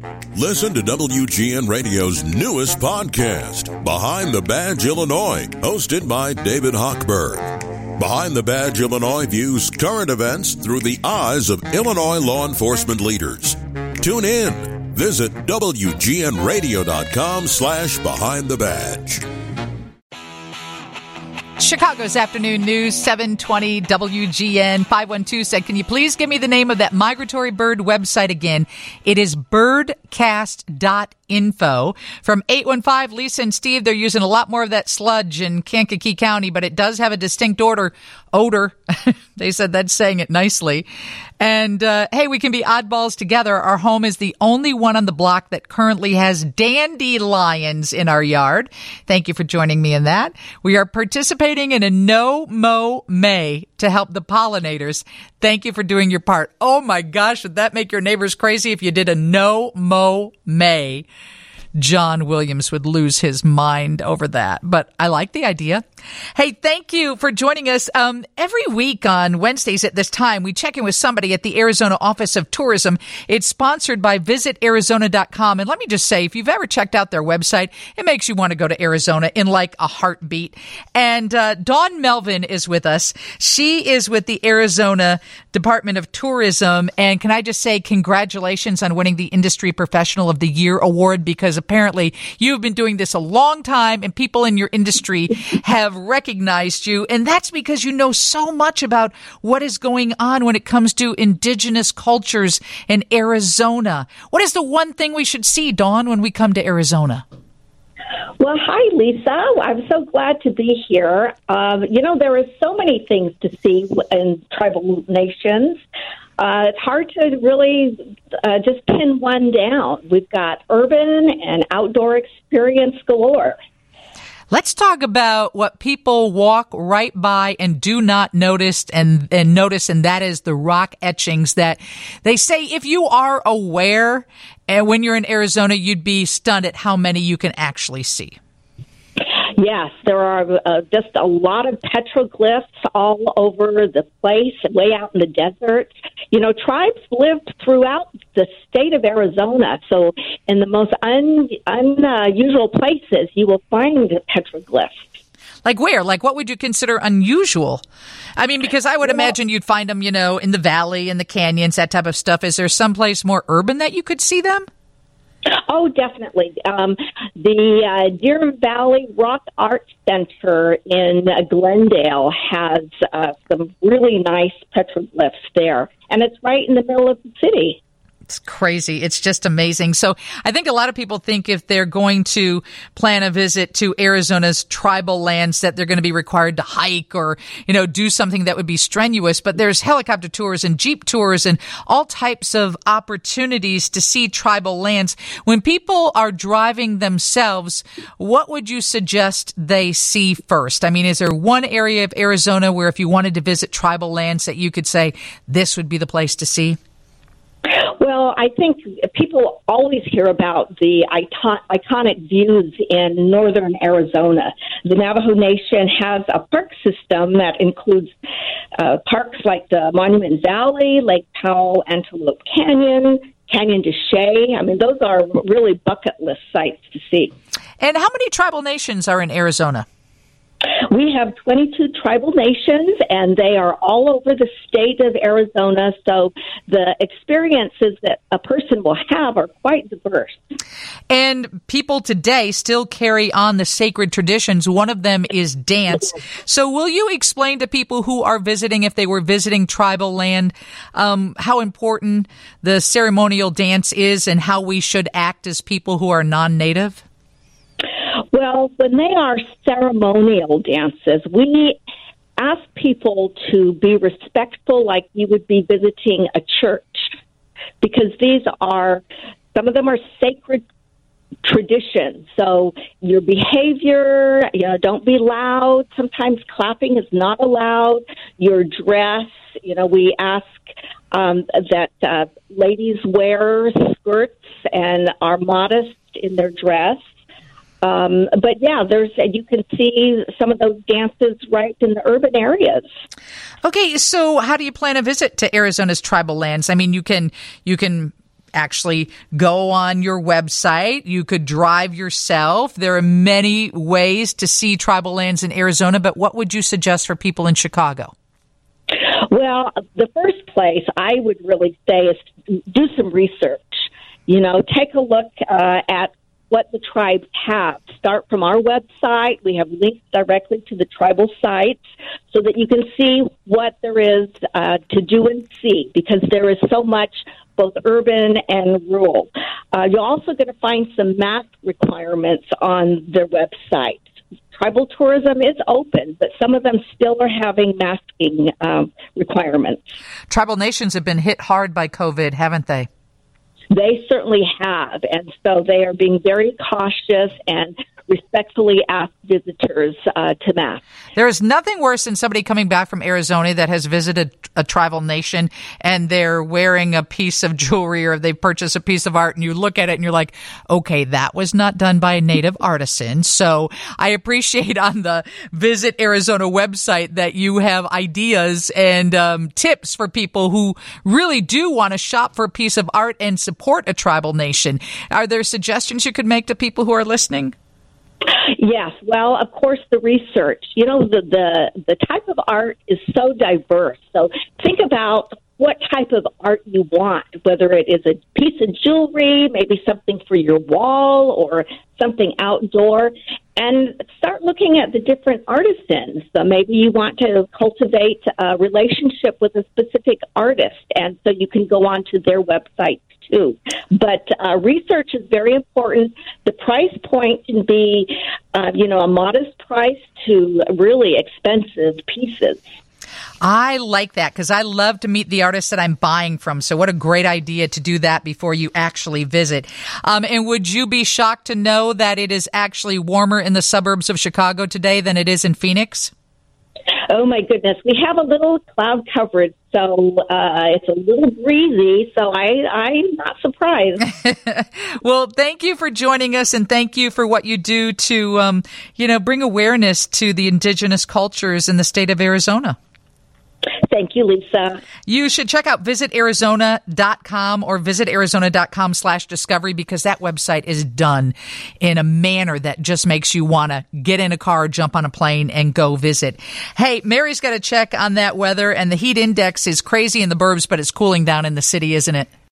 Listen to WGN Radio's newest podcast, Behind the Badge Illinois, hosted by David Hochberg. Behind the Badge Illinois views current events through the eyes of Illinois law enforcement leaders. Tune in. Visit WGNRadio.com/Behind the Badge. Chicago's Afternoon News, 720 WGN 512 said, can you please give me the name of that migratory bird website again? It is birdcast.info. From 815, Lisa and Steve, they're using a lot more of that sludge in Kankakee County, but it does have a distinct odor. They said that's saying it nicely. And, hey, we can be oddballs together. Our home is the only one on the block that currently has dandelions in our yard. Thank you for joining me in that. We are participating in a no-mow May to help the pollinators. Thank you for doing your part. Oh, my gosh, would that make your neighbors crazy if you did a no-mow May? John Williams would lose his mind over that, but I like the idea. Hey, thank you for joining us. Every week on Wednesdays at this time, we check in with somebody at the Arizona Office of Tourism. It's sponsored by visitarizona.com. And let me just say, if you've ever checked out their website, it makes you want to go to Arizona in like a heartbeat. And Dawn Melvin is with us. She is with the Arizona Department of Tourism. And can I just say congratulations on winning the Industry Professional of the Year award, because apparently you've been doing this a long time and people in your industry have recognized you. And that's because you know so much about what is going on when it comes to indigenous cultures in Arizona. What is the one thing we should see, Dawn, when we come to Arizona? Well, hi, Lisa. I'm so glad to be here. There are so many things to see in tribal nations. It's hard to really just pin one down. We've got urban and outdoor experience galore. Let's talk about what people walk right by and do not notice, and that is the rock etchings that they say if you are aware, and when you're in Arizona, you'd be stunned at how many you can actually see. Yes, there are just a lot of petroglyphs all over the place, way out in the desert. You know, tribes live throughout the state of Arizona, so in the most unusual places, you will find petroglyphs. Like where? Like what would you consider unusual? I mean, because I would imagine you'd find them, in the valley, in the canyons, that type of stuff. Is there someplace more urban that you could see them? Oh, definitely. The Deer Valley Rock Art Center in Glendale has some really nice petroglyphs there, and it's right in the middle of the city. It's crazy. It's just amazing. So I think a lot of people think if they're going to plan a visit to Arizona's tribal lands that they're going to be required to hike or, do something that would be strenuous. But there's helicopter tours and Jeep tours and all types of opportunities to see tribal lands. When people are driving themselves, what would you suggest they see first? I mean, is there one area of Arizona where if you wanted to visit tribal lands that you could say this would be the place to see? Well, I think people always hear about the iconic views in northern Arizona. The Navajo Nation has a park system that includes parks like the Monument Valley, Lake Powell, Antelope Canyon, Canyon de Chelly. I mean, those are really bucket list sites to see. And how many tribal nations are in Arizona? We have 22 tribal nations, and they are all over the state of Arizona, so the experiences that a person will have are quite diverse. And people today still carry on the sacred traditions. One of them is dance. So will you explain to people who are visiting, if they were visiting tribal land, how important the ceremonial dance is and how we should act as people who are non-native? Well, when they are ceremonial dances, we ask people to be respectful like you would be visiting a church, because some of them are sacred traditions. So your behavior, don't be loud. Sometimes clapping is not allowed. Your dress, we ask that ladies wear skirts and are modest in their dress. But yeah, you can see some of those dances right in the urban areas. Okay, so how do you plan a visit to Arizona's tribal lands? I mean, you can actually go on your website. You could drive yourself. There are many ways to see tribal lands in Arizona, but what would you suggest for people in Chicago? Well, the first place I would really say is do some research. Take a look at what the tribes have. Start from our website. We have links directly to the tribal sites so that you can see what there is to do and see, because there is so much both urban and rural. You're also going to find some mask requirements on their website. Tribal tourism is open, but some of them still are having masking requirements. Tribal nations have been hit hard by COVID, haven't they? They certainly have, and so they are being very cautious and respectfully ask visitors to mask. There is nothing worse than somebody coming back from Arizona that has visited a tribal nation and they're wearing a piece of jewelry or they purchase a piece of art and you look at it and you're like, okay, that was not done by a native artisan. So I appreciate on the Visit Arizona website that you have ideas and tips for people who really do want to shop for a piece of art and support a tribal nation. Are there suggestions you could make to people who are listening? Yes. Well, of course, the research. The type of art is so diverse. So think about what type of art you want, whether it is a piece of jewelry, maybe something for your wall or something outdoor, and start looking at the different artisans. So maybe you want to cultivate a relationship with a specific artist, and so you can go onto their website too. But research is very important. The price point can be, a modest price to really expensive pieces. I like that because I love to meet the artists that I'm buying from. So what a great idea to do that before you actually visit. And would you be shocked to know that it is actually warmer in the suburbs of Chicago today than it is in Phoenix? Oh, my goodness. We have a little cloud coverage, so it's a little breezy, so I'm not surprised. Well, thank you for joining us, and thank you for what you do to, bring awareness to the indigenous cultures in the state of Arizona. Thank you, Lisa. You should check out visitarizona.com or visitarizona.com/discovery because that website is done in a manner that just makes you want to get in a car, jump on a plane, and go visit. Hey, Mary's got to check on that weather, and the heat index is crazy in the burbs, but it's cooling down in the city, isn't it?